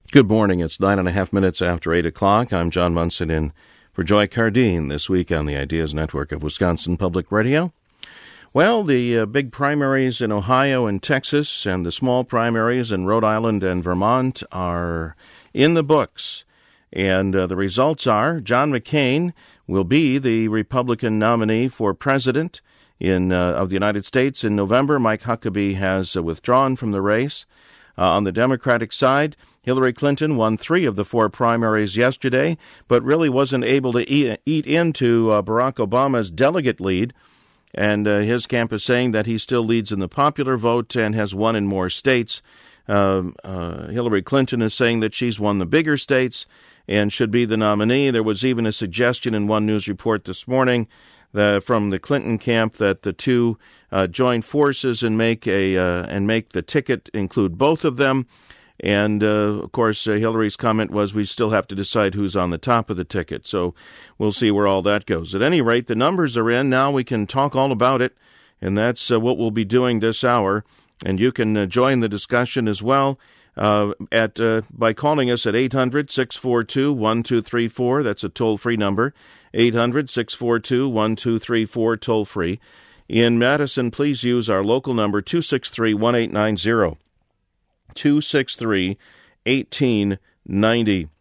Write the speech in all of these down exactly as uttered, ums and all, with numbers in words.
Good morning. It's nine and a half minutes after eight o'clock. I'm John Munson in for Joy Cardine this week on the Ideas Network of Wisconsin Public Radio. Well, the uh, big primaries in Ohio and Texas and the small primaries in Rhode Island and Vermont are in the books. And uh, the results are John McCain will be the Republican nominee for president in uh, of the United States in November. Mike Huckabee has uh, withdrawn from the race. Uh, on the Democratic side, Hillary Clinton won three of the four primaries yesterday, but really wasn't able to eat, eat into uh, Barack Obama's delegate lead. And uh, his camp is saying that he still leads in the popular vote and has won in more states. Uh, uh, Hillary Clinton is saying that she's won the bigger states and should be the nominee. There was even a suggestion in one news report this morning the, from the Clinton camp that the two uh, join forces and make a uh, and make the ticket include both of them. And, uh, of course, uh, Hillary's comment was we still have to decide who's on the top of the ticket. So we'll see where all that goes. At any rate, the numbers are in. Now we can talk all about it, and that's uh, what we'll be doing this hour. And you can uh, join the discussion as well uh, at uh, by calling us at eight hundred, six four two, one two three four. That's a toll-free number, eight hundred, six four two, one two three four, toll-free. In Madison, please use our local number, two six three, one eight nine zero. two six three, one eight nine zero.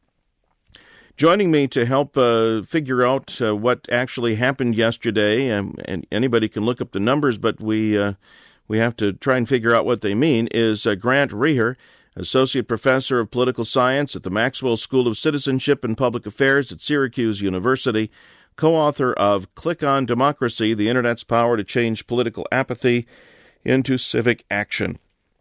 Joining me to help uh, figure out uh, what actually happened yesterday, and, and anybody can look up the numbers, but we uh, we have to try and figure out what they mean, is uh, Grant Reher, Associate Professor of Political Science at the Maxwell School of Citizenship and Public Affairs at Syracuse University, co-author of Click on Democracy, the Internet's Power to Change Political Apathy into Civic Action.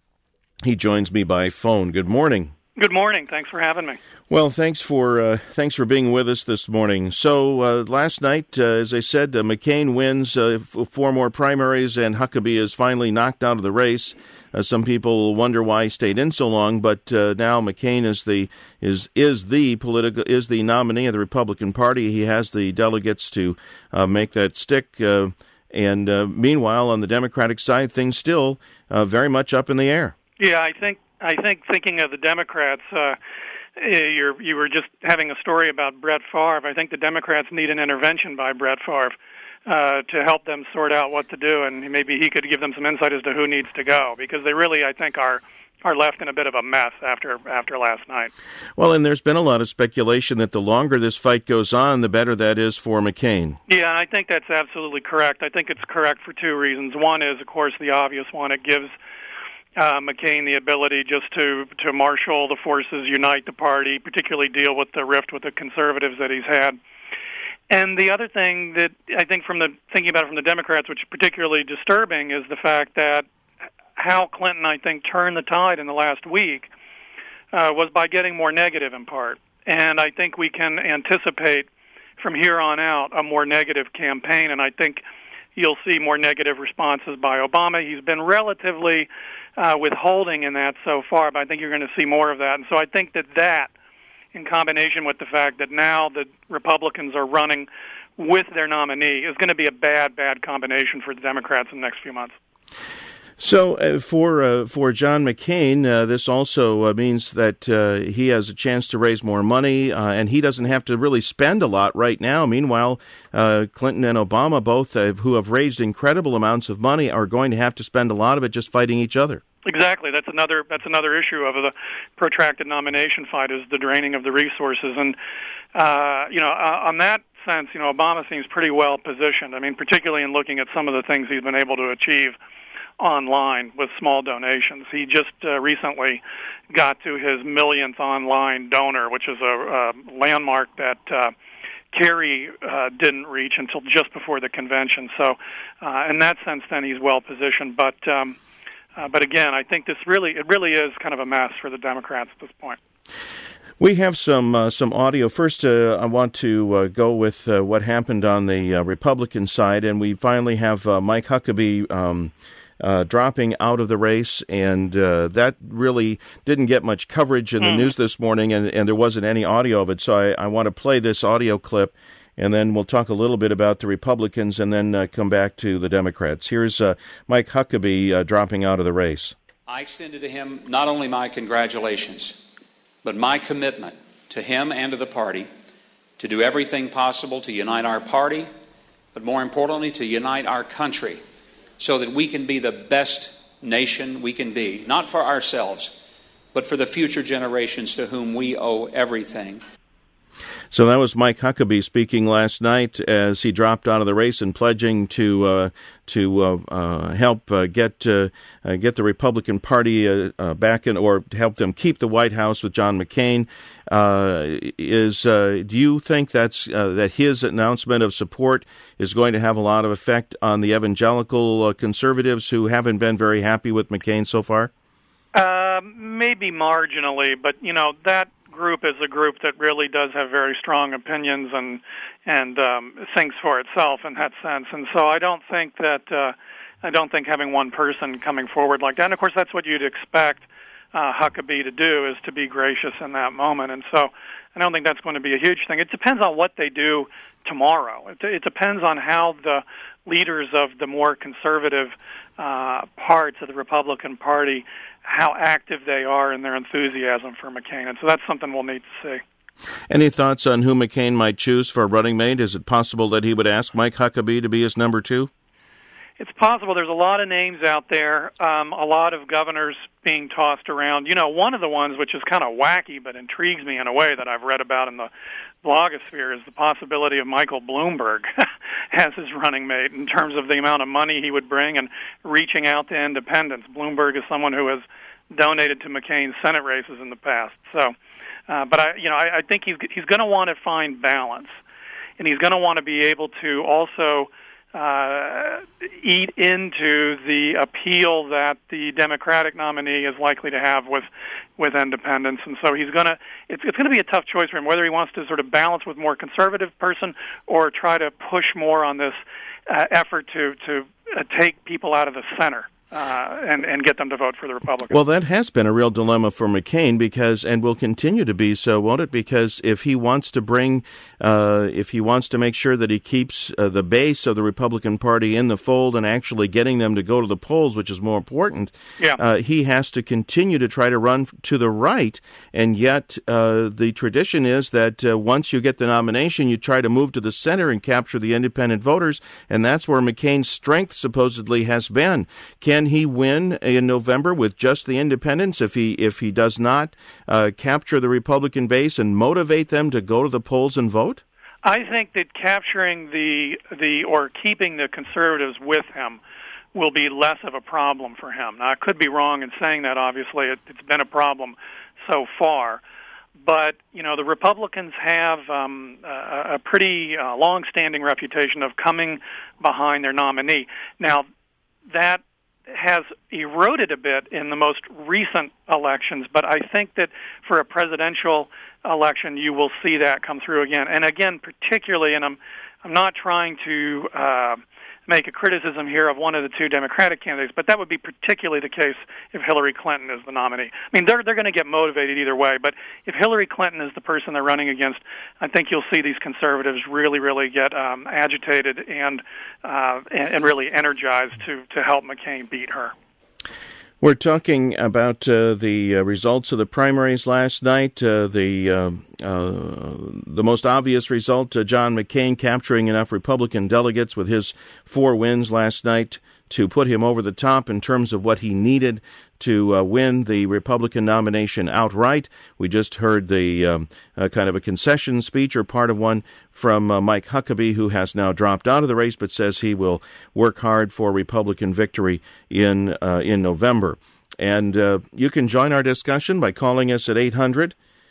He joins me by phone. Good morning. Good morning. Thanks for having me. Well, thanks for uh, thanks for being with us this morning. So uh, last night, uh, as I said, uh, McCain wins uh, f- four more primaries, and Huckabee is finally knocked out of the race. Uh, some people wonder why he stayed in so long, but uh, now McCain is the is is the political is the nominee of the Republican Party. He has the delegates to uh, make that stick. Uh, and uh, meanwhile, on the Democratic side, things still uh, very much up in the air. Yeah, I think I think thinking of the Democrats, uh, you're, you were just having a story about Brett Favre. I think the Democrats need an intervention by Brett Favre uh, to help them sort out what to do, and maybe he could give them some insight as to who needs to go, because they really, I think, are are left in a bit of a mess after after last night. Well, and there's been a lot of speculation that the longer this fight goes on, the better that is for McCain. Yeah, I think that's absolutely correct. I think it's correct for two reasons. One is, of course, the obvious one. It gives Uh, McCain the ability just to, to marshal the forces, unite the party, particularly deal with the rift with the conservatives that he's had. And the other thing that I think from the thinking about it from the Democrats, which is particularly disturbing, is the fact that how Clinton, I think, turned the tide in the last week uh, was by getting more negative in part. And I think we can anticipate from here on out a more negative campaign, and I think you'll see more negative responses by Obama. He's been relatively uh, withholding in that so far, but I think you're going to see more of that. And so I think that that, in combination with the fact that now the Republicans are running with their nominee, is going to be a bad, bad combination for the Democrats in the next few months. So uh, for uh, for John McCain, uh, this also uh, means that uh, he has a chance to raise more money, uh, and he doesn't have to really spend a lot right now. Meanwhile, uh, Clinton and Obama, both uh, who have raised incredible amounts of money, are going to have to spend a lot of it just fighting each other. Exactly. That's another that's another issue of the protracted nomination fight, is the draining of the resources. And, uh, you know, uh, on that sense, you know, Obama seems pretty well positioned. I mean, particularly in looking at some of the things he's been able to achieve online with small donations. He just uh, recently got to his millionth online donor, which is a, a landmark that uh, Kerry uh, didn't reach until just before the convention. So uh, in that sense, then he's well positioned. But um, uh, but again, I think this really it really is kind of a mess for the Democrats at this point. We have some uh, some audio. First, uh, I want to uh, go with uh, what happened on the uh, Republican side, and we finally have uh, Mike Huckabee um, uh, dropping out of the race, and uh, that really didn't get much coverage in the mm. news this morning, and, and there wasn't any audio of it. So I, I want to play this audio clip, and then we'll talk a little bit about the Republicans, and then uh, come back to the Democrats. Here's uh, Mike Huckabee uh, dropping out of the race. I extended to him not only my congratulations, but my commitment to him and to the party to do everything possible to unite our party, but more importantly, to unite our country so that we can be the best nation we can be, not for ourselves, but for the future generations to whom we owe everything. So that was Mike Huckabee speaking last night as he dropped out of the race and pledging to uh, to uh, uh, help uh, get uh, uh, get the Republican Party uh, uh, back in, or help them keep the White House with John McCain. Uh, is uh, do you think that's uh, that his announcement of support is going to have a lot of effect on the evangelical uh, conservatives who haven't been very happy with McCain so far? Uh, maybe marginally, but you know that group is a group that really does have very strong opinions and and um, thinks for itself in that sense. And so I don't think that uh, I don't think having one person coming forward like that. And of course, that's what you'd expect uh, Huckabee to do, is to be gracious in that moment. And so I don't think that's going to be a huge thing. It depends on what they do tomorrow. It, it depends on how the leaders of the more conservative uh, parts of the Republican Party, how active they are in their enthusiasm for McCain. And so that's something we'll need to see. Any thoughts on who McCain might choose for a running mate? Is it possible that he would ask Mike Huckabee to be his number two? It's possible. There's a lot of names out there, um, a lot of governors being tossed around. You know, one of the ones which is kind of wacky but intrigues me in a way that I've read about in the blogosphere is the possibility of Michael Bloomberg as his running mate in terms of the amount of money he would bring and reaching out to independents. Bloomberg is someone who has donated to McCain's Senate races in the past. So, uh, but I, you know, I, I think he's he's going to want to find balance, and he's going to want to be able to also Uh, eat into the appeal that the Democratic nominee is likely to have with with independents. And so he's going to it's, it's going to be a tough choice for him, whether he wants to sort of balance with more conservative person or try to push more on this uh, effort to to uh, take people out of the center. Uh, and, and get them to vote for the Republicans. Well, that has been a real dilemma for McCain, because, and will continue to be so, won't it? Because if he wants to bring, uh, if he wants to make sure that he keeps uh, the base of the Republican Party in the fold and actually getting them to go to the polls, which is more important, yeah. uh, he has to continue to try to run to the right. And yet, uh, the tradition is that uh, once you get the nomination, you try to move to the center and capture the independent voters, and that's where McCain's strength supposedly has been. Can he win in November with just the independents if he if he does not uh, capture the Republican base and motivate them to go to the polls and vote? I think that capturing the the or keeping the conservatives with him will be less of a problem for him. Now, I could be wrong in saying that. Obviously, it, it's been a problem so far. But, you know, the Republicans have um, a, a pretty uh, long-standing reputation of coming behind their nominee. Now, that has eroded a bit in the most recent elections, but I think that for a presidential election, you will see that come through again. And again, particularly, and I'm I'm not trying to uh, make a criticism here of one of the two Democratic candidates, but that would be particularly the case if Hillary Clinton is the nominee. I mean, they're they're going to get motivated either way, but if Hillary Clinton is the person they're running against, I think you'll see these conservatives really, really get um, agitated and, uh, and and really energized to to help McCain beat her. We're talking about uh, the uh, results of the primaries last night. Uh, the uh, uh, the most obvious result, uh, John McCain capturing enough Republican delegates with his four wins last night to put him over the top in terms of what he needed to uh, win the Republican nomination outright. We just heard the um, uh, kind of a concession speech, or part of one, from uh, Mike Huckabee, who has now dropped out of the race but says he will work hard for Republican victory in uh, in November. And uh, you can join our discussion by calling us at eight hundred,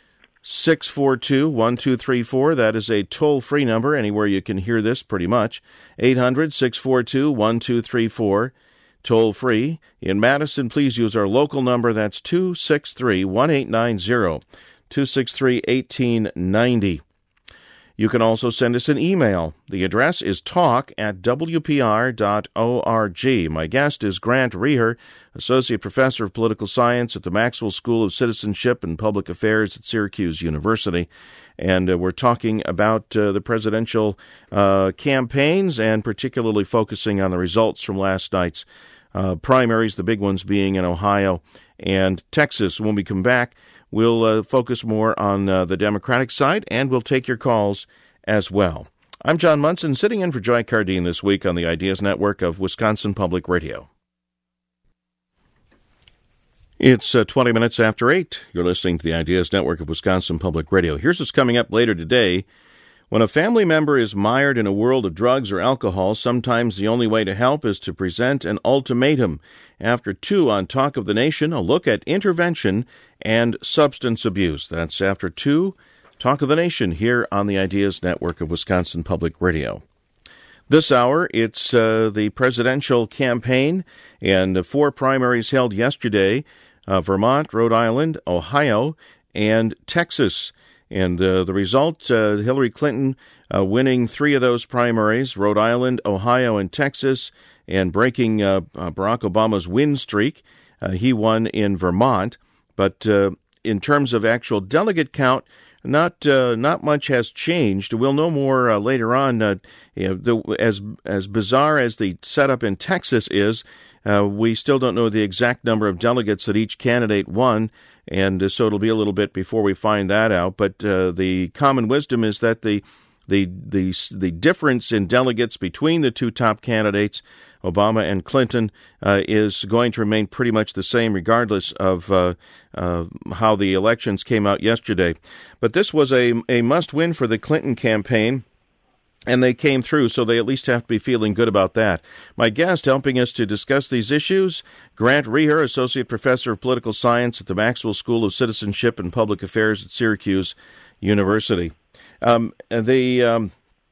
six four two, one two three four. That is a toll-free number anywhere you can hear this, pretty much. eight hundred, six four two, one two three four. Toll-free. In Madison, please use our local number. That's two six three, one eight nine zero, two six three, one eight nine zero. You can also send us an email. The address is talk at w p r dot org. My guest is Grant Reher, Associate Professor of Political Science at the Maxwell School of Citizenship and Public Affairs at Syracuse University. And uh, we're talking about uh, the presidential uh, campaigns, and particularly focusing on the results from last night's uh, primaries, the big ones being in Ohio and Texas. When we come back, we'll uh, focus more on uh, the Democratic side, and we'll take your calls as well. I'm John Munson, sitting in for Joy Cardeen this week on the Ideas Network of Wisconsin Public Radio. It's uh, twenty minutes after eight. You're listening to the Ideas Network of Wisconsin Public Radio. Here's what's coming up later today. When a family member is mired in a world of drugs or alcohol, sometimes the only way to help is to present an ultimatum. After two on Talk of the Nation, a look at intervention and substance abuse. That's after two, Talk of the Nation here on the Ideas Network of Wisconsin Public Radio. This hour, it's uh, the presidential campaign, and four primaries held yesterday, uh, Vermont, Rhode Island, Ohio, and Texas. And uh, the result, uh, Hillary Clinton uh, winning three of those primaries, Rhode Island, Ohio, and Texas, and breaking uh, uh, Barack Obama's win streak. Uh, he won in Vermont. But uh, in terms of actual delegate count, Not uh, not much has changed. We'll know more uh, later on. Uh, you know, the, as as bizarre as the setup in Texas is, uh, we still don't know the exact number of delegates that each candidate won, and uh, so it'll be a little bit before we find that out. But uh, the common wisdom is that the the the the difference in delegates between the two top candidates, Obama and Clinton, uh, is going to remain pretty much the same regardless of uh, uh, how the elections came out yesterday. But this was a, a must-win for the Clinton campaign, and they came through, so they at least have to be feeling good about that. My guest helping us to discuss these issues, Grant Reher, Associate Professor of Political Science at the Maxwell School of Citizenship and Public Affairs at Syracuse University. Um, the... Um,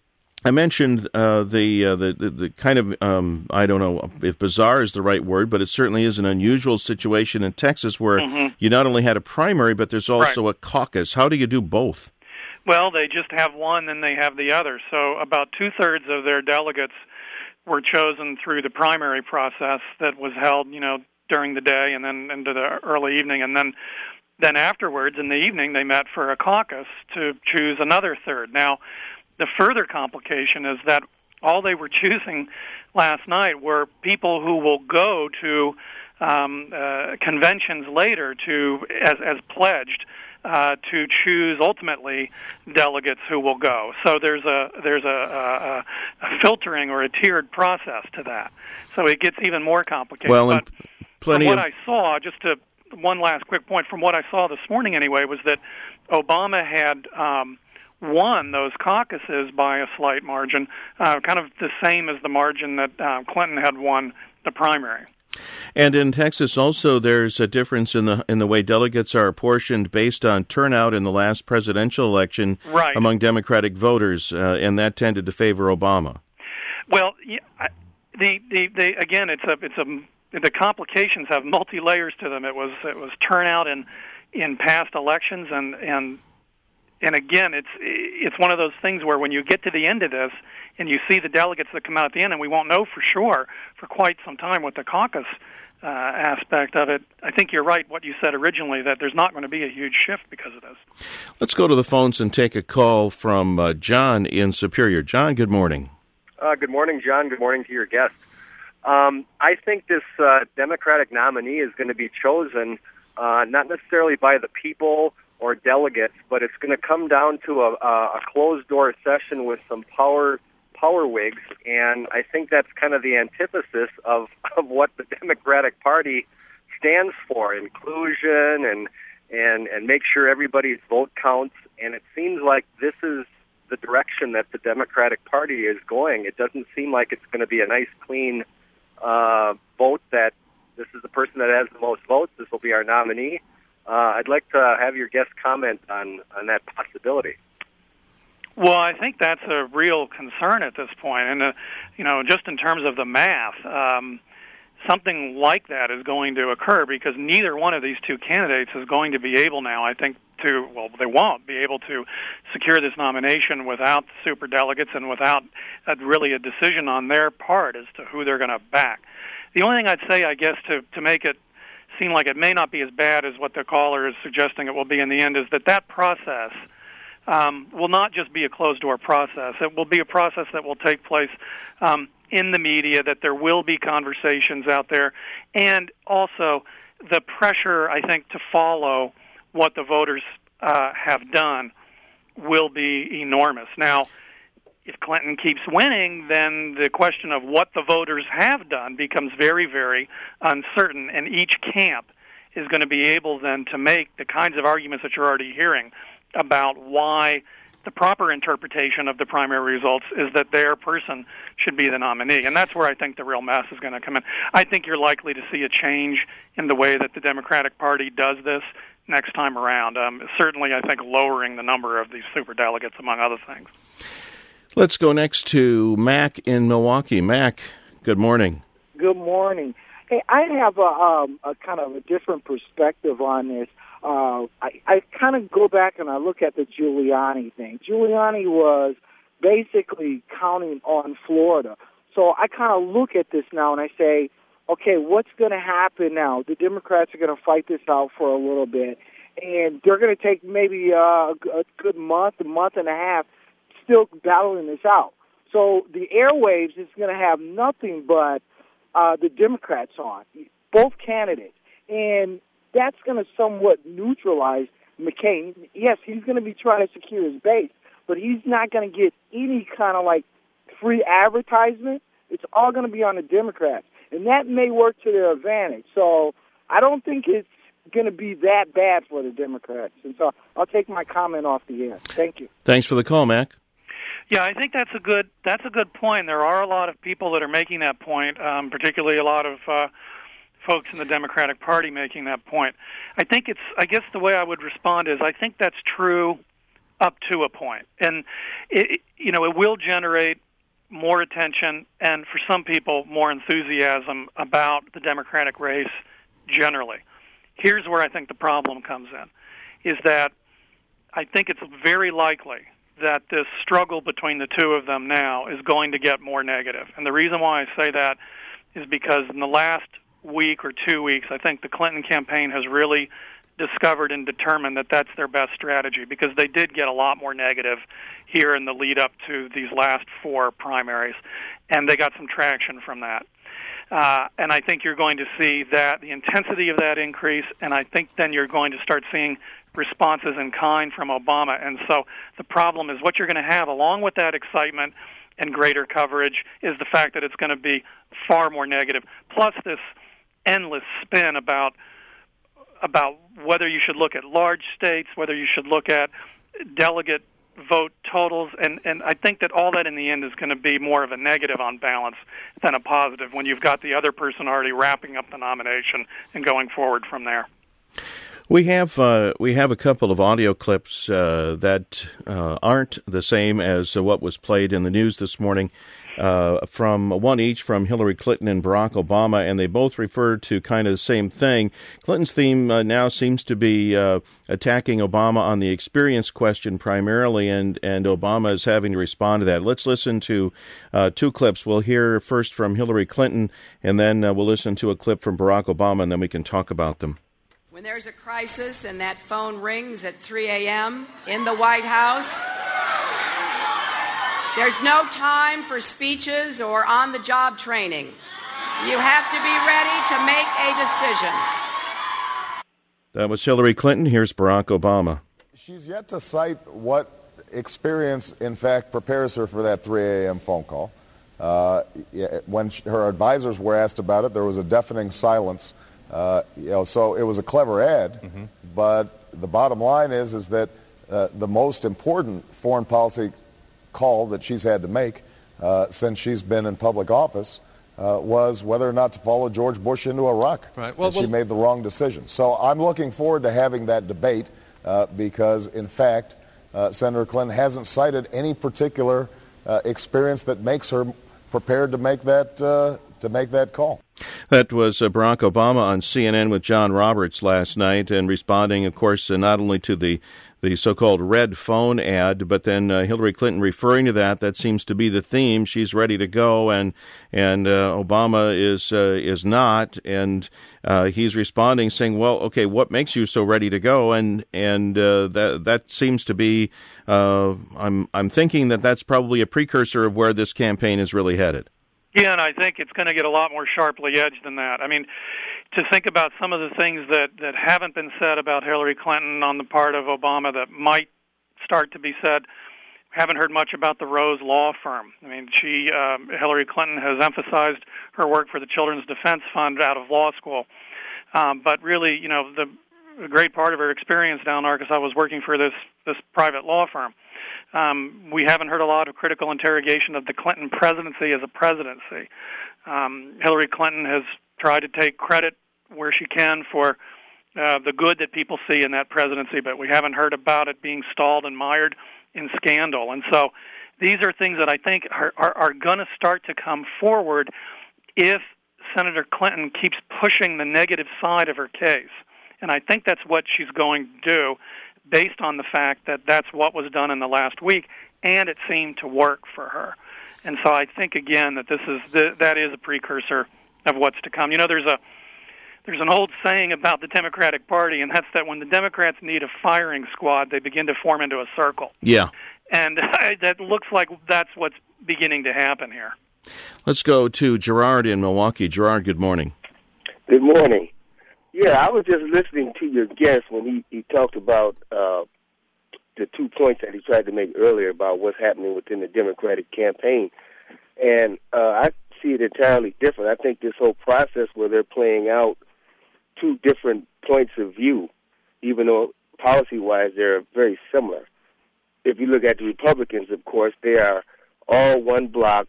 I mentioned uh, the, uh, the, the the kind of, um, I don't know if bizarre is the right word, but it certainly is an unusual situation in Texas where mm-hmm. you not only had a primary, but there's also right. a caucus. How do you do both? Well, they just have one, then they have the other. So about two-thirds of their delegates were chosen through the primary process that was held, you know, during the day and then into the early evening. And then, then afterwards, in the evening, they met for a caucus to choose another third. Now, the further complication is that all they were choosing last night were people who will go to um, uh, conventions later to, as, as pledged, uh, to choose ultimately delegates who will go. So there's a there's a, a, a filtering or a tiered process to that. So it gets even more complicated. Well, but plenty from what of... I saw, just to one last quick point, from what I saw this morning anyway, was that Obama had Um, won those caucuses by a slight margin, uh, kind of the same as the margin that uh, Clinton had won the primary. And in Texas also there's a difference in the in the way delegates are apportioned based on turnout in the last presidential election right. among Democratic voters, uh, and that tended to favor Obama. Well, yeah, the, the the again, it's a it's a the complications have multi layers to them. It was it was turnout in in past elections, and and. And again, it's it's one of those things where when you get to the end of this and you see the delegates that come out at the end, and we won't know for sure for quite some time with the caucus uh, aspect of it, I think you're right what you said originally, that there's not going to be a huge shift because of this. Let's go to the phones and take a call from uh, John in Superior. John, good morning. Uh, good morning, John. Good morning to your guest. Um, I think this uh, Democratic nominee is going to be chosen uh, not necessarily by the people or delegates, but it's going to come down to a, a closed-door session with some power power wigs, and I think that's kind of the antithesis of, of what the Democratic Party stands for, inclusion and, and, and make sure everybody's vote counts, and it seems like this is the direction that the Democratic Party is going. It doesn't seem like it's going to be a nice, clean uh, vote that this is the person that has the most votes, this will be our nominee. Uh, I'd like to have your guest comment on, on that possibility. Well, I think that's a real concern at this point. And, uh, you know, just in terms of the math, um, something like that is going to occur because neither one of these two candidates is going to be able now, I think, to, well, they won't be able to secure this nomination without superdelegates and without a, really a decision on their part as to who they're going to back. The only thing I'd say, I guess, to, to make it seem like it may not be as bad as what the caller is suggesting it will be in the end is that that process um, will not just be a closed-door process. It will be a process that will take place um, in the media, that there will be conversations out there, and also the pressure, I think, to follow what the voters uh, have done will be enormous. Now, if Clinton keeps winning, then the question of what the voters have done becomes very, very uncertain, and each camp is going to be able then to make the kinds of arguments that you're already hearing about why the proper interpretation of the primary results is that their person should be the nominee. And that's where I think the real mess is going to come in. I think you're likely to see a change in the way that the Democratic Party does this next time around. Um, certainly, I think, lowering the number of these superdelegates, among other things. Let's go next to Mac in Milwaukee. Mac, good morning. Good morning. Hey, I have a, um, a kind of a different perspective on this. Uh, I, I kind of go back and I look at the Giuliani thing. Giuliani was basically counting on Florida. So I kind of look at this now and I say, okay, what's going to happen now? The Democrats are going to fight this out for a little bit, and they're going to take maybe uh, a good month, a month and a half, still battling this out. So the airwaves is going to have nothing but uh, the Democrats on, both candidates. And that's going to somewhat neutralize McCain. Yes, he's going to be trying to secure his base, but he's not going to get any kind of like free advertisement. It's all going to be on the Democrats, and that may work to their advantage. So I don't think it's going to be that bad for the Democrats. And so I'll take my comment off the air. Thank you. Thanks for the call, Mac. Yeah, I think that's a good that's a good point. There are a lot of people that are making that point, um, particularly a lot of uh, folks in the Democratic Party making that point. I think it's, I guess the way I would respond is I think that's true up to a point. And, it, you know, it will generate more attention and, for some people, more enthusiasm about the Democratic race generally. Here's where I think the problem comes in, is that I think it's very likely that this struggle between the two of them now is going to get more negative. And the reason why I say that is because in the last week or two weeks, I think the Clinton campaign has really discovered and determined that that's their best strategy, because they did get a lot more negative here in the lead up to these last four primaries, and they got some traction from that. Uh, and I think you're going to see that, the intensity of that increase, and I think then you're going to start seeing responses in kind from Obama. And so the problem is what you're going to have, along with that excitement and greater coverage, is the fact that it's going to be far more negative, plus this endless spin about about whether you should look at large states, whether you should look at delegate vote totals, and, and I think that all that in the end is going to be more of a negative on balance than a positive when you've got the other person already wrapping up the nomination and going forward from there. We have uh, we have a couple of audio clips uh, that uh, aren't the same as uh, what was played in the news this morning, uh, from one each from Hillary Clinton and Barack Obama, and they both refer to kind of the same thing. Clinton's theme uh, now seems to be uh, attacking Obama on the experience question primarily, and, and Obama is having to respond to that. Let's listen to uh, two clips. We'll hear first from Hillary Clinton, and then uh, we'll listen to a clip from Barack Obama, and then we can talk about them. When there's a crisis and that phone rings at three a.m. in the White House, there's no time for speeches or on-the-job training. You have to be ready to make a decision. That was Hillary Clinton. Here's Barack Obama. She's yet to cite what experience, in fact, prepares her for that three a.m. phone call. Uh, when her advisors were asked about it, there was a deafening silence. Uh, you know, so it was a clever ad, mm-hmm. but the bottom line is is that uh, the most important foreign policy call that she's had to make uh, since she's been in public office uh, was whether or not to follow George Bush into Iraq. Right. Well, and she well, made the wrong decision. So I'm looking forward to having that debate uh, because, in fact, uh, Senator Clinton hasn't cited any particular uh, experience that makes her prepared to make that uh, to make that call. That was uh, Barack Obama on C N N with John Roberts last night, and responding, of course, uh, not only to the, the so-called red phone ad, but then uh, Hillary Clinton referring to that. That seems to be the theme. She's ready to go, and and uh, Obama is uh, is not, and uh, he's responding saying, "Well, okay, what makes you so ready to go?" And and uh, that that seems to be. Uh, I'm I'm thinking that that's probably a precursor of where this campaign is really headed. Yeah, and I think it's going to get a lot more sharply edged than that. I mean, to think about some of the things that, that haven't been said about Hillary Clinton on the part of Obama that might start to be said. Haven't heard much about the Rose Law Firm. I mean, she, um, Hillary Clinton has emphasized her work for the Children's Defense Fund out of law school. Um, but really, you know, the a great part of her experience down in Arkansas was working for this, this private law firm. Um, we haven't heard a lot of critical interrogation of the Clinton presidency as a presidency. Um, Hillary Clinton has tried to take credit where she can for uh, the good that people see in that presidency, but we haven't heard about it being stalled and mired in scandal. And so these are things that I think are, are, are going to start to come forward if Senator Clinton keeps pushing the negative side of her case. And I think that's what she's going to do based on the fact that that's what was done in the last week, and it seemed to work for her. And so I think, again, that this is the, that is a precursor of what's to come. You know, there's a there's an old saying about the Democratic Party, and that's that when the Democrats need a firing squad, they begin to form into a circle. Yeah. And that looks like that's what's beginning to happen here. Let's go to Gerard in Milwaukee. Gerard, good morning. Good morning. Yeah, I was just listening to your guest when he, he talked about uh, the two points that he tried to make earlier about what's happening within the Democratic campaign. And uh, I see it entirely different. I think this whole process where they're playing out two different points of view, even though policy-wise they're very similar. If you look at the Republicans, of course, they are all one block,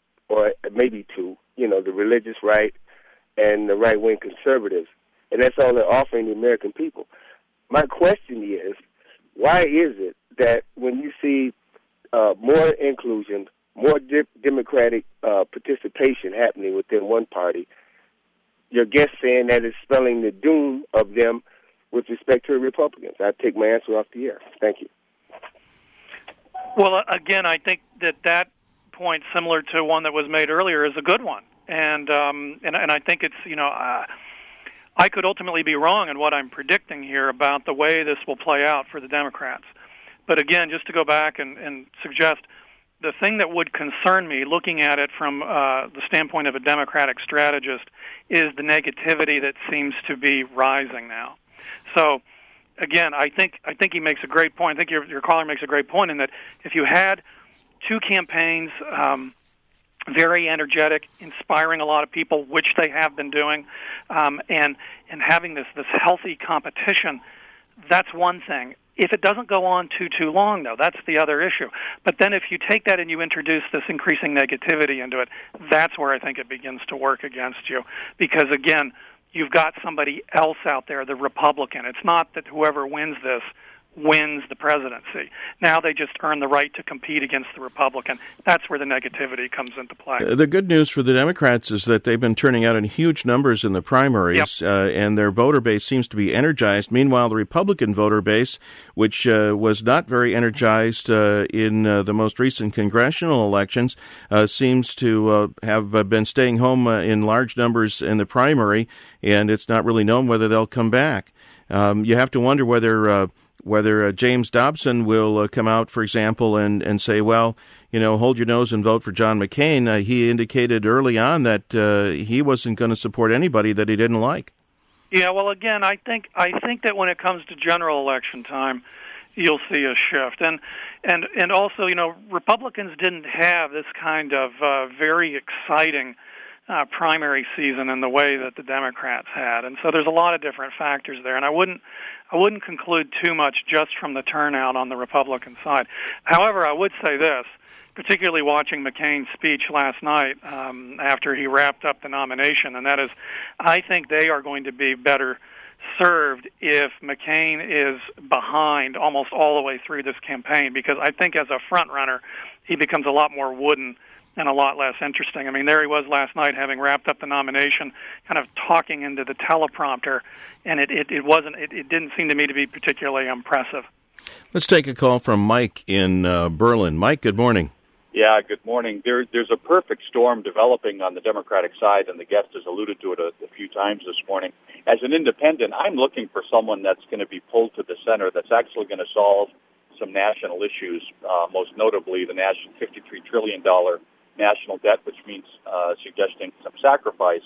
or maybe two, you know, the religious right and the right-wing conservatives. And that's all they're offering the American people. My question is, why is it that when you see uh, more inclusion, more de- democratic uh, participation happening within one party, your guest saying that it's spelling the doom of them with respect to the Republicans? I take my answer off the air. Thank you. Well, again, I think that that point, similar to one that was made earlier, is a good one. And um, and, and I think it's, you know, uh, I could ultimately be wrong in what I'm predicting here about the way this will play out for the Democrats. But again, just to go back and, and suggest, the thing that would concern me, looking at it from uh, the standpoint of a Democratic strategist, is the negativity that seems to be rising now. So, again, I think I think he makes a great point. I think your, your caller makes a great point in that if you had two campaigns, um, very energetic, inspiring a lot of people, which they have been doing, um, and and having this this healthy competition, that's one thing. If it doesn't go on too, too long, though, that's the other issue. But then if you take that and you introduce this increasing negativity into it, that's where I think it begins to work against you. Because, again, you've got somebody else out there, the Republican. It's not that whoever wins this wins the presidency. Now they just earn the right to compete against the Republican. That's where the negativity comes into play. The good news for the Democrats is that they've been turning out in huge numbers in the primaries, yep. uh, and their voter base seems to be energized. Meanwhile, the Republican voter base, which uh, was not very energized uh, in uh, the most recent congressional elections, uh, seems to uh, have uh, been staying home uh, in large numbers in the primary, and it's not really known whether they'll come back. Um, you have to wonder whether uh, whether uh, James Dobson will uh, come out, for example, and, and say, well, you know, hold your nose and vote for John McCain. Uh, he indicated early on that uh, he wasn't going to support anybody that he didn't like. Yeah, well, again, I think I think that when it comes to general election time, you'll see a shift. And and, and also, you know, Republicans didn't have this kind of uh, very exciting Uh, primary season in the way that the Democrats had, and so there's a lot of different factors there. And I wouldn't, I wouldn't conclude too much just from the turnout on the Republican side. However, I would say this, particularly watching McCain's speech last night um, after he wrapped up the nomination, and that is, I think they are going to be better served if McCain is behind almost all the way through this campaign, because I think as a front runner, he becomes a lot more wooden and a lot less interesting. I mean, there he was last night having wrapped up the nomination, kind of talking into the teleprompter, and it, it, it wasn't, it, it didn't seem to me to be particularly impressive. Let's take a call from Mike in uh, Berlin. Mike, good morning. Yeah, good morning. There, there's a perfect storm developing on the Democratic side, and the guest has alluded to it a, a few times this morning. As an independent, I'm looking for someone that's going to be pulled to the center, that's actually going to solve some national issues, uh, most notably the national fifty-three trillion dollars national debt, which means uh, suggesting some sacrifice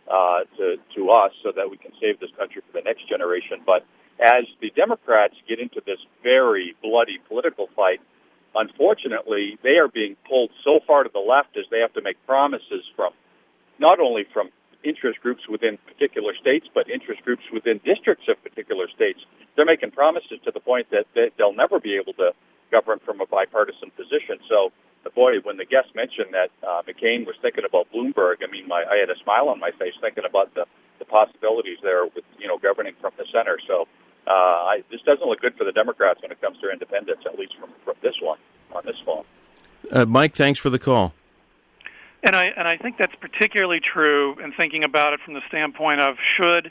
uh, to, to us so that we can save this country for the next generation. But as the Democrats get into this very bloody political fight, unfortunately, they are being pulled so far to the left as they have to make promises from not only from interest groups within particular states, but interest groups within districts of particular states. They're making promises to the point that they'll never be able to govern from a bipartisan position. So, boy, when the guest mentioned that uh, McCain was thinking about Bloomberg, I mean, my, I had a smile on my face thinking about the, the possibilities there with, you know, governing from the center. So uh, I, this doesn't look good for the Democrats when it comes to independence, at least from, from this one, on this fall. Uh, Mike, thanks for the call. And I and I think that's particularly true in thinking about it from the standpoint of should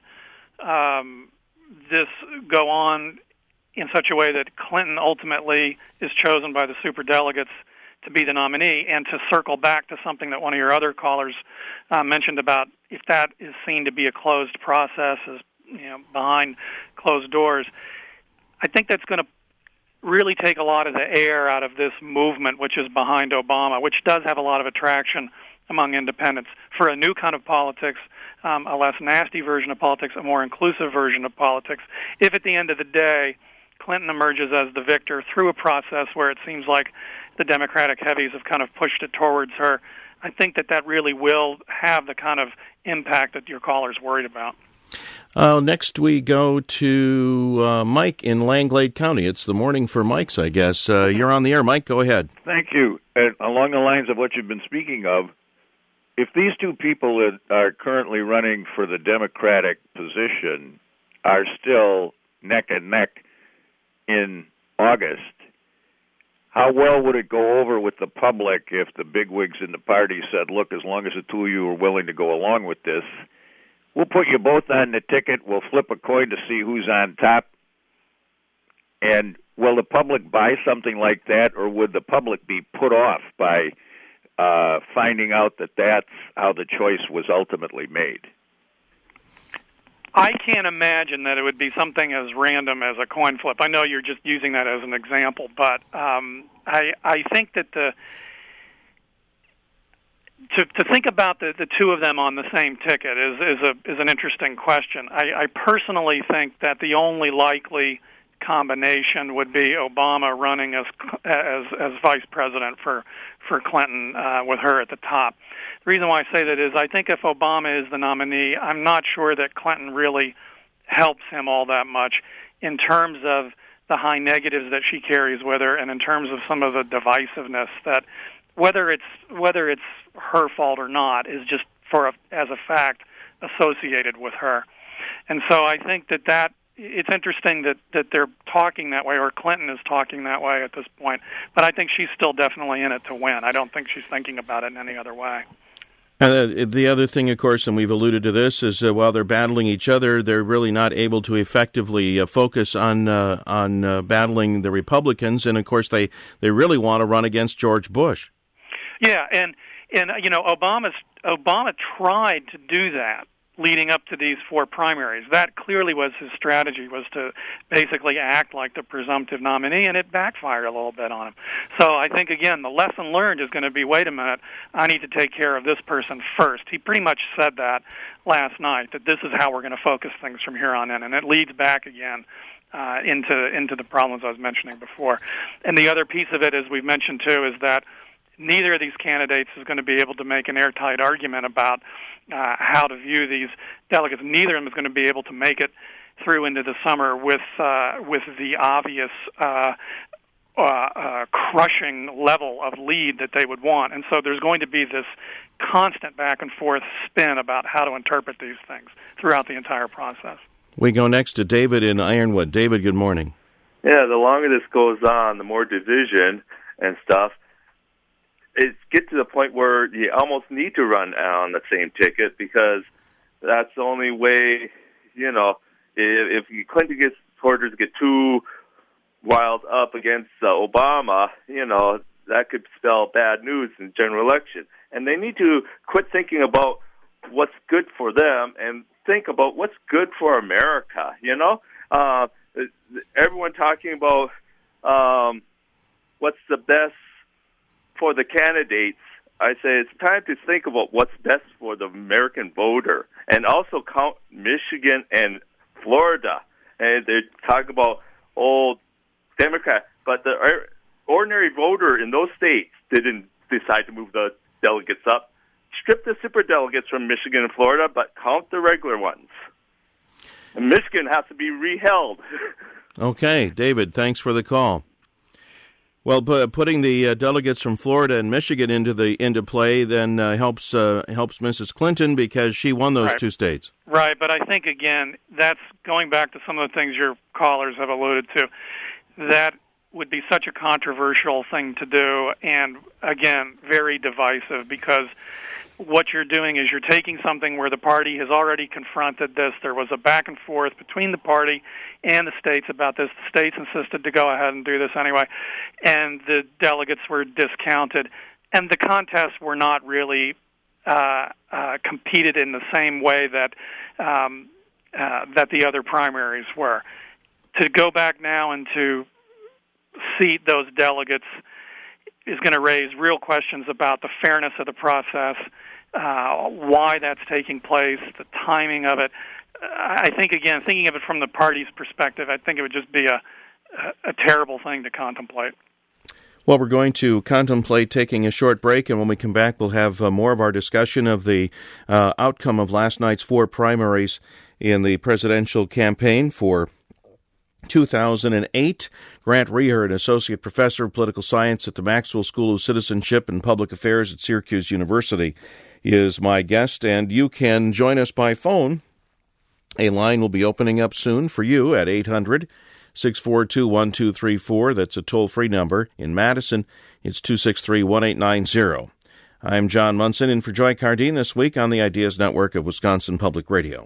um, this go on in such a way that Clinton ultimately is chosen by the superdelegates to be the nominee, and to circle back to something that one of your other callers uh, mentioned about if that is seen to be a closed process, as you know, behind closed doors. I think that's going to really take a lot of the air out of this movement, which is behind Obama, which does have a lot of attraction among independents for a new kind of politics, um, a less nasty version of politics, a more inclusive version of politics. If at the end of the day, Clinton emerges as the victor through a process where it seems like the Democratic heavies have kind of pushed it towards her, I think that that really will have the kind of impact that your caller's worried about. Uh, next we go to uh, Mike in Langlade County. It's the morning for Mike's, I guess. Uh, you're on the air, Mike. Go ahead. Thank you. And along the lines of what you've been speaking of, if these two people that are currently running for the Democratic position are still neck and neck in August, how well would it go over with the public if the bigwigs in the party said, look, as long as the two of you are willing to go along with this, we'll put you both on the ticket, we'll flip a coin to see who's on top? And will the public buy something like that, or would the public be put off by uh, finding out that that's how the choice was ultimately made? I can't imagine that it would be something as random as a coin flip. I know you're just using that as an example, but um, I, I think that the to, to think about the, the two of them on the same ticket is is a is an interesting question. I, I personally think that the only likely combination would be Obama running as as as vice president for for Clinton, uh, with her at the top. The reason why I say that is I think if Obama is the nominee, I'm not sure that Clinton really helps him all that much in terms of the high negatives that she carries with her, and in terms of some of the divisiveness that, whether it's whether it's her fault or not, is just for a, as a fact associated with her. And so I think that that it's interesting that, that they're talking that way, or Clinton is talking that way at this point. But I think she's still definitely in it to win. I don't think she's thinking about it in any other way. And uh, the other thing, of course, and we've alluded to this, is uh, while they're battling each other, they're really not able to effectively uh, focus on uh, on uh, battling the Republicans. And, of course, they, they really want to run against George Bush. Yeah, and, and you know, Obama's Obama tried to do that leading up to these four primaries. That clearly was his strategy, was to basically act like the presumptive nominee, and it backfired a little bit on him. So I think, again, the lesson learned is going to be, wait a minute, I need to take care of this person first. He pretty much said that last night, that this is how we're going to focus things from here on in, and it leads back again uh, into into the problems I was mentioning before. And the other piece of it, as we've mentioned too, is that neither of these candidates is going to be able to make an airtight argument about uh, how to view these delegates. Neither of them is going to be able to make it through into the summer with uh, with the obvious uh, uh, uh, crushing level of lead that they would want. And so there's going to be this constant back and forth spin about how to interpret these things throughout the entire process. We go next to David in Ironwood. David, good morning. Yeah, the longer this goes on, the more division and stuff. It gets to the point where you almost need to run on the same ticket, because that's the only way, you know, if, if Clinton gets supporters get too riled up against uh, Obama, you know, that could spell bad news in the general election. And they need to quit thinking about what's good for them and think about what's good for America, you know? Uh, everyone talking about um, what's the best for the candidates, I say it's time to think about what's best for the American voter, and also count Michigan and Florida. And they talk about oh, Democrat, but the ordinary voter in those states didn't decide to move the delegates up. Strip the superdelegates from Michigan and Florida, but count the regular ones. And Michigan has to be reheld. Okay, David, thanks for the call. Well, p- putting the uh, delegates from Florida and Michigan into the into play then uh, helps uh, helps Missus Clinton because she won those right. two states. Right, but I think, again, that's going back to some of the things your callers have alluded to. That would be such a controversial thing to do and, again, very divisive because what you're doing is you're taking something where the party has already confronted this. There was a back and forth between the party and the states about this. The states insisted to go ahead and do this anyway, and the delegates were discounted. And the contests were not really uh, uh, competed in the same way that um, uh, that the other primaries were. To go back now and to seat those delegates is going to raise real questions about the fairness of the process, uh, why that's taking place, the timing of it. I think, again, thinking of it from the party's perspective, I think it would just be a, a, a terrible thing to contemplate. Well, we're going to contemplate taking a short break, and when we come back, we'll have uh, more of our discussion of the uh, outcome of last night's four primaries in the presidential campaign for two thousand eight. Grant Reher, an associate professor of political science at the Maxwell School of Citizenship and Public Affairs at Syracuse University, is my guest, and you can join us by phone. A line will be opening up soon for you at eight hundred, six four two, one two three four. That's a toll-free number. In Madison, it's two six three, one eight nine zero. I'm John Munson, in for Joy Cardine this week on the Ideas Network of Wisconsin Public Radio.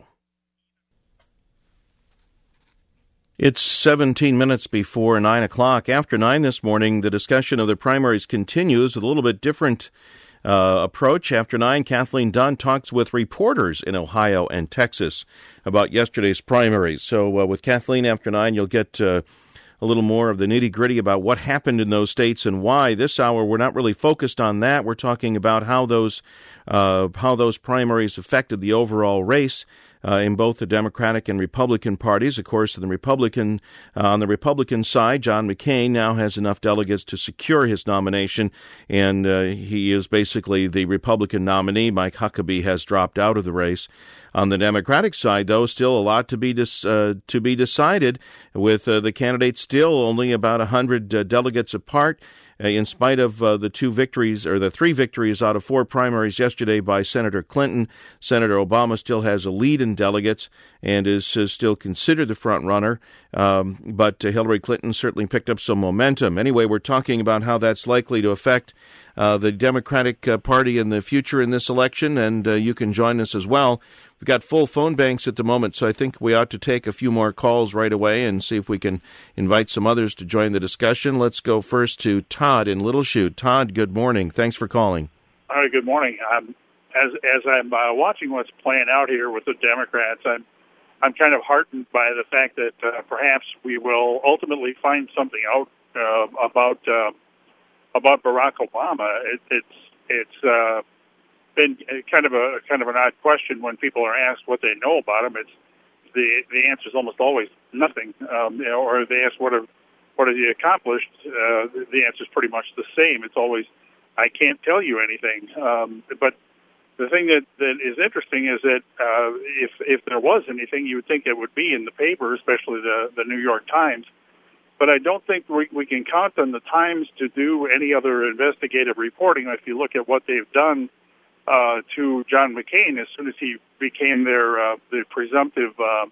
It's seventeen minutes before nine o'clock. After nine this morning, the discussion of the primaries continues with a little bit different uh, approach. After nine, Kathleen Dunn talks with reporters in Ohio and Texas about yesterday's primaries. So uh, with Kathleen after nine, you'll get uh, a little more of the nitty-gritty about what happened in those states and why. This hour, we're not really focused on that. We're talking about how those uh, how those primaries affected the overall race Uh, in both the Democratic and Republican parties. Of course, in the Republican, uh, on the Republican side, John McCain now has enough delegates to secure his nomination, and uh, he is basically the Republican nominee. Mike Huckabee has dropped out of the race. On the Democratic side, though, still a lot to be dis- uh, to be decided, with uh, the candidates still only about one hundred uh, delegates apart. Uh, in spite of uh, the two victories, or the three victories out of four primaries yesterday by Senator Clinton, Senator Obama still has a lead in delegates and is uh, still considered the front runner. Um, but uh, Hillary Clinton certainly picked up some momentum. Anyway, we're talking about how that's likely to affect uh, the Democratic uh, Party in the future in this election, and uh, you can join us as well. We've got full phone banks at the moment, so I think we ought to take a few more calls right away and see if we can invite some others to join the discussion. Let's go first to Todd in Little Chute. Todd, good morning. Thanks for calling. All right, good morning. Um, as as I'm uh, watching what's playing out here with the Democrats, I'm I'm kind of heartened by the fact that uh, perhaps we will ultimately find something out uh, about uh, about Barack Obama. It, it's it's. Uh, been kind of a kind of an odd question when people are asked what they know about him. It's the the answer is almost always nothing, um, you know, or they ask what have, what has he accomplished. Uh, the answer is pretty much the same. It's always I can't tell you anything. Um, but the thing that, that is interesting is that uh, if if there was anything, you would think it would be in the paper, especially the the New York Times. But I don't think we, we can count on the Times to do any other investigative reporting. If you look at what they've done Uh, to John McCain as soon as he became their uh, the presumptive uh,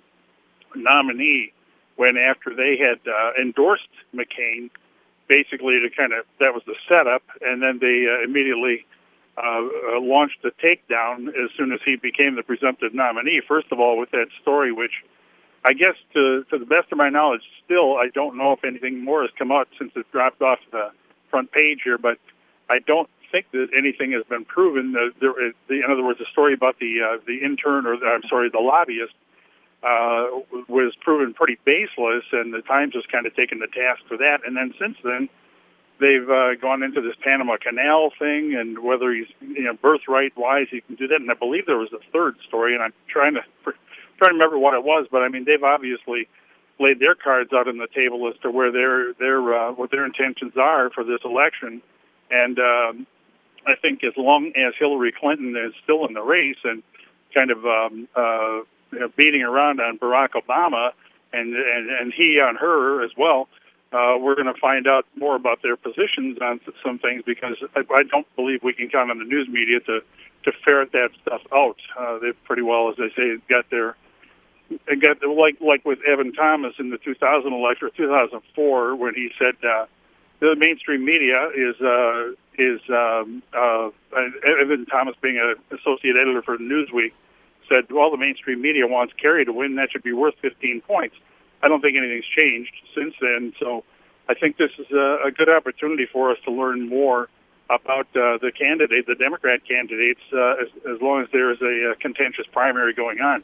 nominee, when after they had uh, endorsed McCain, basically to kind of that was the setup, and then they uh, immediately uh, uh, launched a takedown as soon as he became the presumptive nominee. First of all, with that story, which I guess to to the best of my knowledge, still I don't know if anything more has come out since it dropped off the front page here, but I don't think that anything has been proven. The, the, in other words, the story about the uh, the intern, or the, I'm sorry, the lobbyist, uh, was proven pretty baseless, and the Times has kind of taken the task for that. And then since then, they've uh, gone into this Panama Canal thing, and whether he's, you know, birthright-wise, he can do that. And I believe there was a third story, and I'm trying to trying to remember what it was. But I mean, they've obviously laid their cards out on the table as to where their their uh, what their intentions are for this election. And um, I think as long as Hillary Clinton is still in the race and kind of um, uh, you know, beating around on Barack Obama, and and, and he on her as well. Uh, we're going to find out more about their positions on some things, because I, I don't believe we can count on the news media to, to ferret that stuff out. Uh, they've pretty well, as they say, got their got their, like like with Evan Thomas in the two thousand election or two thousand four, when he said uh, the mainstream media is uh, is um, uh, Evan Thomas, being an associate editor for Newsweek, said, well, the mainstream media wants Kerry to win. That should be worth fifteen points. I don't think anything's changed since then, so I think this is a, a good opportunity for us to learn more about uh, the candidate, the Democrat candidates, uh, as, as long as there is a, a contentious primary going on.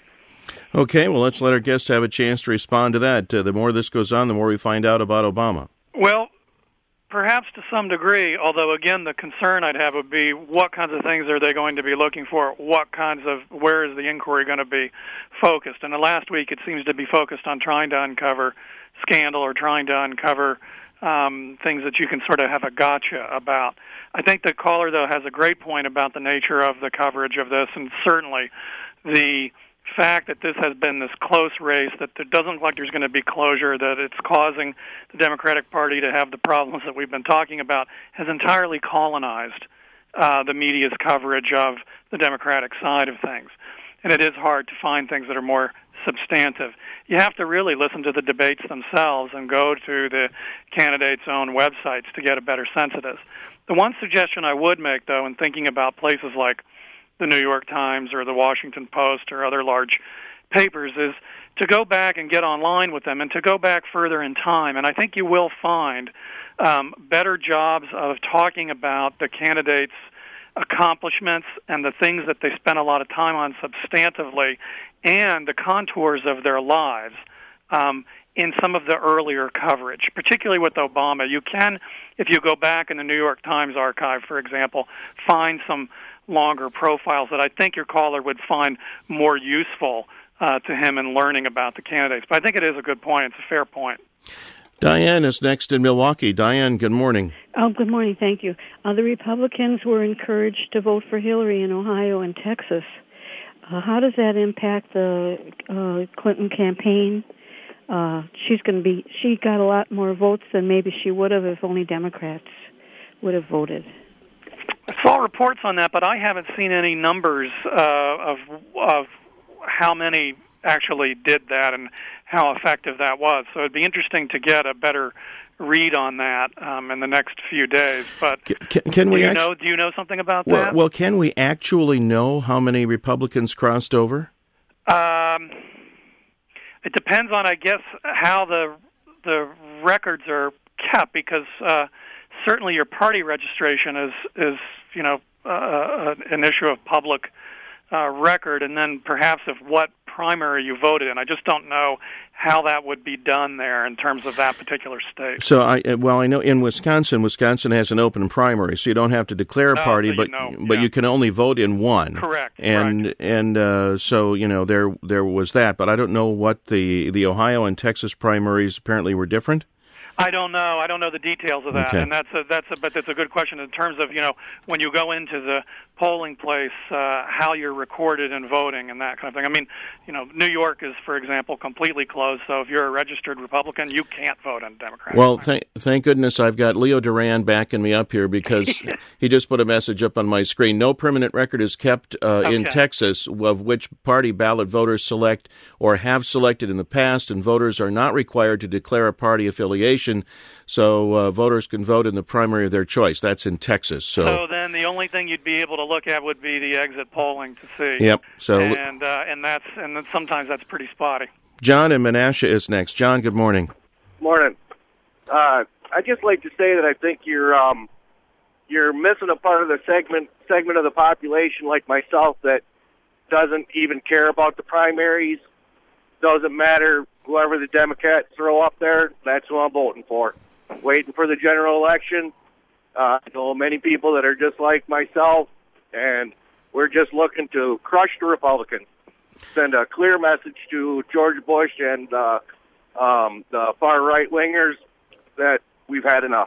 Okay, well, let's let our guest have a chance to respond to that. Uh, the more this goes on, the more we find out about Obama. Well, perhaps to some degree, although, again, the concern I'd have would be what kinds of things are they going to be looking for, what kinds of, where is the inquiry going to be focused. And the last week it seems to be focused on trying to uncover scandal or trying to uncover um, things that you can sort of have a gotcha about. I think the caller, though, has a great point about the nature of the coverage of this, and certainly the fact that this has been this close race, that there doesn't look like there's going to be closure, that it's causing the Democratic Party to have the problems that we've been talking about, has entirely colonized uh, the media's coverage of the Democratic side of things. And it is hard to find things that are more substantive. You have to really listen to the debates themselves and go to the candidates' own websites to get a better sense of this. The one suggestion I would make, though, in thinking about places like the New York Times or the Washington Post or other large papers, is to go back and get online with them and to go back further in time. And I think you will find um, better jobs of talking about the candidates' accomplishments and the things that they spent a lot of time on substantively and the contours of their lives um, in some of the earlier coverage, particularly with Obama. You can, if you go back in the New York Times archive, for example, find some longer profiles that I think your caller would find more useful uh, to him in learning about the candidates. But I think it is a good point. It's a fair point. Diane is next in Milwaukee. Diane, good morning. Oh, good morning. Thank you. Uh, the Republicans were encouraged to vote for Hillary in Ohio and Texas. Uh, how does that impact the uh, Clinton campaign? Uh, she's going to be. She got a lot more votes than maybe she would have if only Democrats would have voted. I saw reports on that, but I haven't seen any numbers uh, of of how many actually did that and how effective that was. So it'd be interesting to get a better read on that um, in the next few days. But can, can do we you act- know? Do you know something about well, that? Well, can we actually know how many Republicans crossed over? Um, it depends on, I guess, how the the records are kept, because uh, certainly your party registration is is you know uh, an issue of public uh, record, and then perhaps of what primary you voted in. I just don't know how that would be done there in terms of that particular state. So, I well, I know in Wisconsin, Wisconsin has an open primary, so you don't have to declare a Oh, party, so you but know, but yeah. you can only vote in one. Correct. And correct. and uh, so you know there there was that, but I don't know what the the Ohio and Texas primaries apparently were different. I don't know. I don't know the details of that, Okay. and that's a, that's a, but that's a good question in terms of, you know, when you go into the polling place, uh, how you're recorded in voting and that kind of thing. I mean, you know, New York is, for example, completely closed. So if you're a registered Republican, you can't vote on Democrat. Well, thank thank goodness I've got Leo Duran backing me up here, because he just put a message up on my screen. No permanent record is kept uh, in Okay. Texas of which party ballot voters select or have selected in the past, and voters are not required to declare a party affiliation, so uh, voters can vote in the primary of their choice. That's in Texas. So, So then the only thing you'd be able to look at would be the exit polling to see. Yep. So- and uh, and that's and then sometimes that's pretty spotty. John in Menasha is next. John, good morning. Morning. Uh, I'd just like to say that I think you're um, you're missing a part of the segment segment of the population like myself that doesn't even care about the primaries. Doesn't matter whoever the Democrats throw up there. That's who I'm voting for. waiting for the general election. Uh, I know many people that are just like myself, and we're just looking to crush the Republicans, send a clear message to George Bush and uh, um, the far right wingers that we've had enough.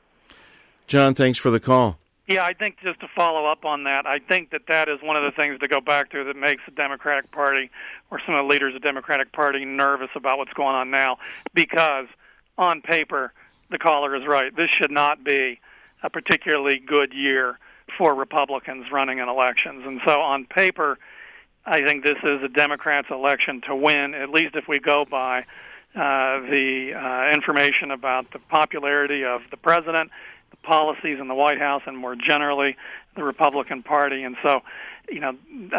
John, thanks for the call. Yeah, I think just to follow up on that, I think that that is one of the things to go back to that makes the Democratic Party or some of the leaders of the Democratic Party nervous about what's going on now, because on paper, the caller is right. This should not be a particularly good year for Republicans running in elections. And so on paper, I think this is a Democrats' election to win, at least if we go by uh, the uh, information about the popularity of the president, the policies in the White House, and more generally the Republican Party. And so, you know,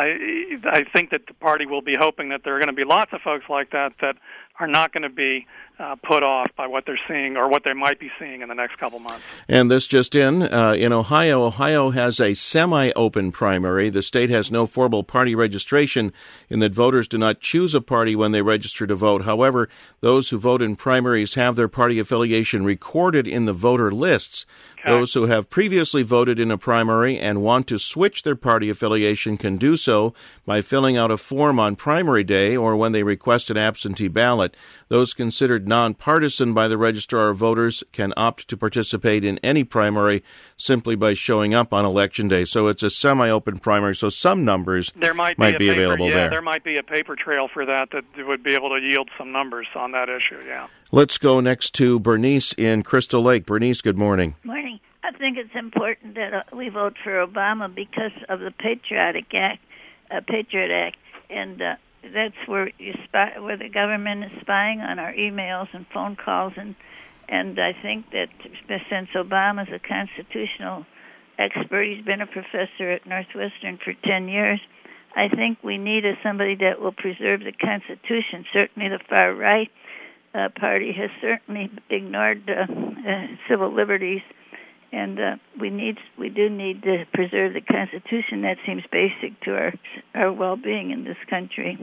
I, I think that the party will be hoping that there are going to be lots of folks like that that are not going to be uh, put off by what they're seeing or what they might be seeing in the next couple months. And this just in, uh, in Ohio, Ohio has a semi-open primary. The state has no formal party registration in that voters do not choose a party when they register to vote. However, those who vote in primaries have their party affiliation recorded in the voter lists. Okay. Those who have previously voted in a primary and want to switch their party affiliation can do so by filling out a form on primary day or when they request an absentee ballot. Those considered nonpartisan by the registrar of voters can opt to participate in any primary simply by showing up on election day. So it's a semi-open primary, so some numbers there might be, might be paper, available yeah, there. There might be a paper trail for that that would be able to yield some numbers on that issue, yeah. Let's go next to Bernice in Crystal Lake. Bernice, good morning. Morning. I think it's important that uh, we vote for Obama because of the Patriotic Act, uh, Patriot Act, and uh, that's where you spy, where the government is spying on our emails and phone calls, and and I think that since Obama is a constitutional expert, he's been a professor at Northwestern for ten years. I think we need a, somebody that will preserve the Constitution. Certainly, the far right uh, party has certainly ignored uh, uh, civil liberties. And uh, we need, we do need to preserve the Constitution. That seems basic to our our well-being in this country.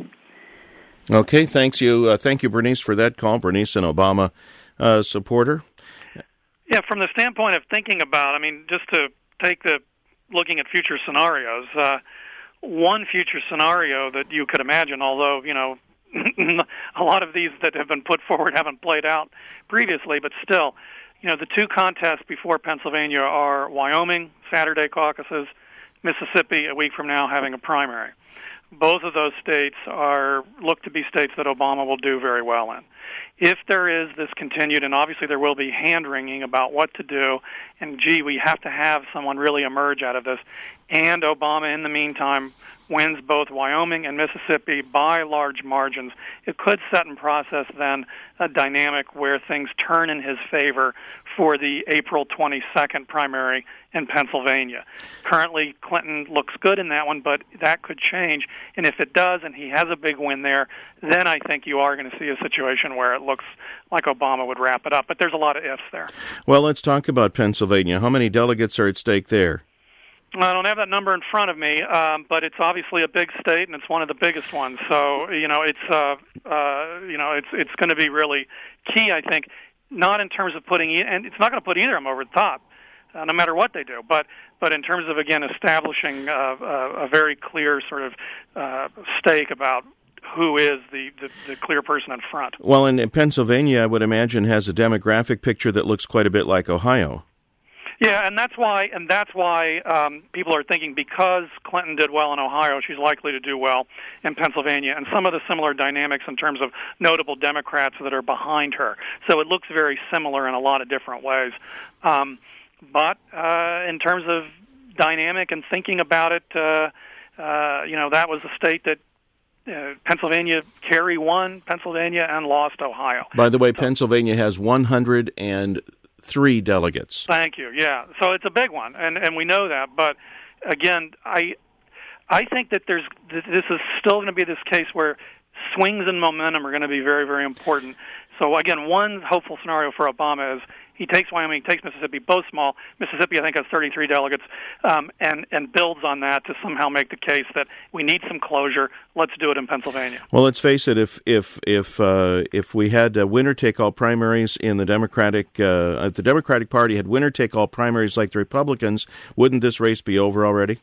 Okay, thanks you, uh, thank you, Bernice, for that call. Bernice, an Obama uh, supporter. Yeah, from the standpoint of thinking about, I mean, just to take the looking at future scenarios. Uh, one future scenario that you could imagine, although you know, a lot of these that have been put forward haven't played out previously, but still. You know, the two contests before Pennsylvania are Wyoming, Saturday caucuses, Mississippi a week from now having a primary. Both of those states are look to be states that Obama will do very well in. If there is this continued, and obviously there will be hand-wringing about what to do, and gee, we have to have someone really emerge out of this, and Obama in the meantime wins both Wyoming and Mississippi by large margins, it could set in process then a dynamic where things turn in his favor for the April twenty-second primary in Pennsylvania. Currently, Clinton looks good in that one, but that could change. And if it does, and he has a big win there, then I think you are going to see a situation where it looks like Obama would wrap it up. But there's a lot of ifs there. Well, let's talk about Pennsylvania. How many delegates are at stake there? I don't have that number in front of me, um, but it's obviously a big state, and it's one of the biggest ones. So, you know, it's uh, uh, you know, it's it's going to be really key, I think, not in terms of putting, e- and it's not going to put either of them over the top, uh, no matter what they do, but but in terms of, again, establishing uh, a, a very clear sort of uh, stake about who is the, the, the clear person in front. Well, and Pennsylvania, I would imagine, has a demographic picture that looks quite a bit like Ohio. Yeah, and that's why, and that's why um, people are thinking because Clinton did well in Ohio, she's likely to do well in Pennsylvania, and some of the similar dynamics in terms of notable Democrats that are behind her. So it looks very similar in a lot of different ways. Um, but uh, in terms of dynamic and thinking about it, uh, uh, you know, that was a state that uh, Pennsylvania, Kerry won Pennsylvania and lost Ohio. By the way, so, Pennsylvania has one hundred three delegates. Thank you. Yeah, so it's a big one, and and we know that. But again, I I think that there's this is still going to be this case where swings in momentum are going to be very, very important. So again, one hopeful scenario for Obama is He takes Wyoming, he takes Mississippi, both small. Mississippi, I think, has thirty-three delegates, um, and, and builds on that to somehow make the case that we need some closure. Let's do it in Pennsylvania. Well, let's face it, if if if uh, if we had uh, winner-take-all primaries in the Democratic, uh, if the Democratic Party had winner-take-all primaries like the Republicans, wouldn't this race be over already?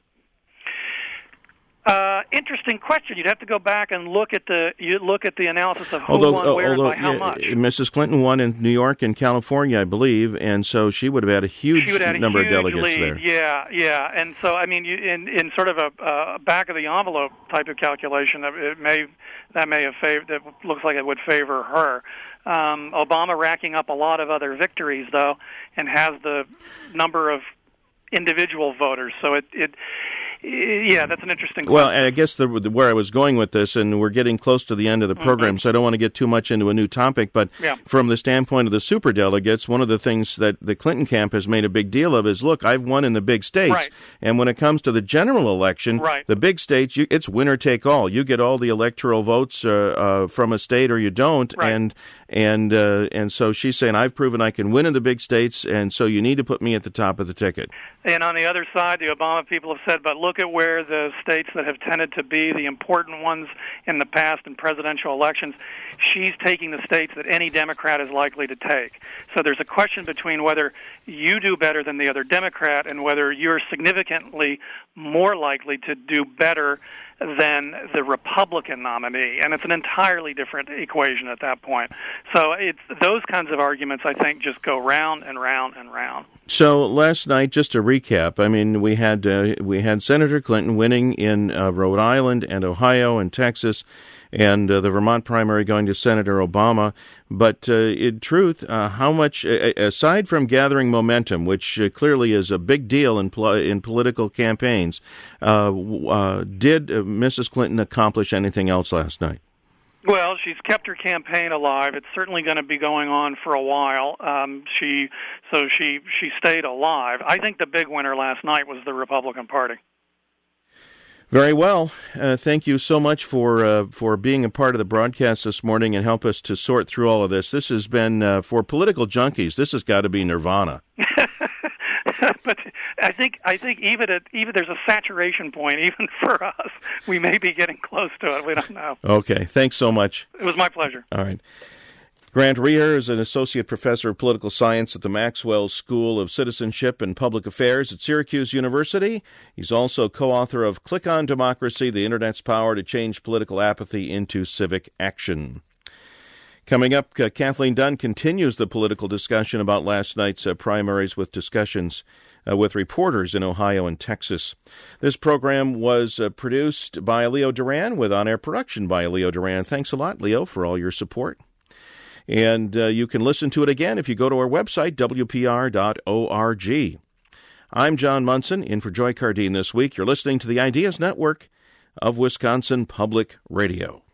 Uh, interesting question. You'd have to go back and look at the you look at the analysis of who although, won where although, and by how yeah, much. Missus Clinton won in New York and California, I believe, and so she would have had a huge she would have had a number huge of delegates lead. there. Yeah, yeah. And so, I mean, you, in in sort of a uh, back of the envelope type of calculation, it may that may have fav- that looks like it would favor her. Um, Obama racking up a lot of other victories, though, and has the number of individual voters. So it it. Yeah, that's an interesting question. Well, and I guess the, the, where I was going with this, and we're getting close to the end of the program, mm-hmm. so I don't want to get too much into a new topic, but yeah. from the standpoint of the superdelegates, one of the things that the Clinton camp has made a big deal of is, look, I've won in the big states, right. and when it comes to the general election, right. the big states, you, it's winner take all. You get all the electoral votes uh, uh, from a state or you don't, right. and and uh, and so she's saying, I've proven I can win in the big states, and so you need to put me at the top of the ticket. And on the other side, the Obama people have said, but look at where the states that have tended to be the important ones in the past in presidential elections, she's taking the states that any Democrat is likely to take. So there's a question between whether you do better than the other Democrat and whether you're significantly more likely to do better than the Republican nominee, and it's an entirely different equation at that point. So it's those kinds of arguments, I think, just go round and round and round. So last night, just to recap, I mean, we had uh, we had Senator Clinton winning in uh, Rhode Island and Ohio and Texas, and uh, the Vermont primary going to Senator Obama. But uh, in truth, uh, how much, uh, aside from gathering momentum, which uh, clearly is a big deal in pol- in political campaigns, uh, uh, did uh, Missus Clinton accomplish anything else last night? Well, she's kept her campaign alive. It's certainly going to be going on for a while. Um, she so she she stayed alive. I think the big winner last night was the Republican Party. Very well. Uh, thank you so much for uh, for being a part of the broadcast this morning and help us to sort through all of this. This has been, uh, for political junkies, this has got to be nirvana. But I think I think even at even there's a saturation point even for us. We may be getting close to it. We don't know. Okay. Thanks so much. It was my pleasure. All right. Grant Reher is an associate professor of political science at the Maxwell School of Citizenship and Public Affairs at Syracuse University. He's also co-author of Click on Democracy, the Internet's Power to Change Political Apathy into Civic Action. Coming up, uh, Kathleen Dunn continues the political discussion about last night's uh, primaries with discussions uh, with reporters in Ohio and Texas. This program was uh, produced by Leo Duran with on-air production by Leo Duran. Thanks a lot, Leo, for all your support. And uh, you can listen to it again if you go to our website, W P R dot org. I'm John Munson, in for Joy Cardeen this week. You're listening to the Ideas Network of Wisconsin Public Radio.